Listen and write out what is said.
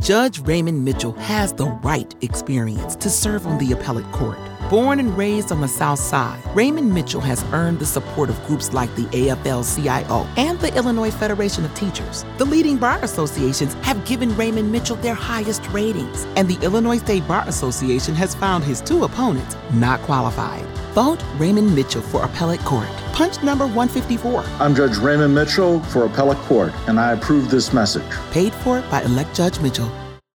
Judge Raymond Mitchell has the right experience to serve on the appellate court. Born and raised on the South Side, Raymond Mitchell has earned the support of groups like the AFL-CIO and the Illinois Federation of Teachers. The leading bar associations have given Raymond Mitchell their highest ratings, and the Illinois State Bar Association has found his two opponents not qualified. Vote Raymond Mitchell for appellate court. Punch number 154. I'm Judge Raymond Mitchell for appellate court, and I approve this message. Paid for by Elect Judge Mitchell.